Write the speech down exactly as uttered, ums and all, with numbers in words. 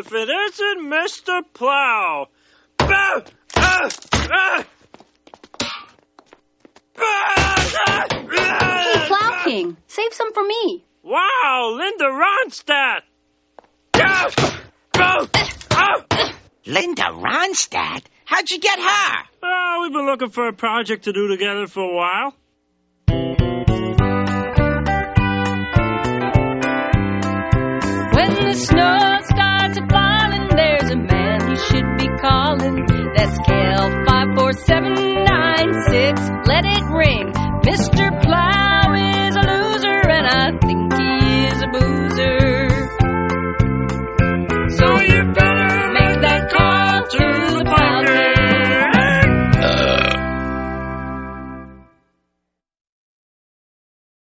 if it isn't Mister Plow. Ah, ah, ah. Hey, Plow King, save some for me. Wow, Linda Ronstadt. Linda Ronstadt? How'd you get her? Oh, we've been looking for a project to do together for a while. When the snow starts falling, there's a man you should be calling. That's Cal five four seven nine six. Let it ring, Mister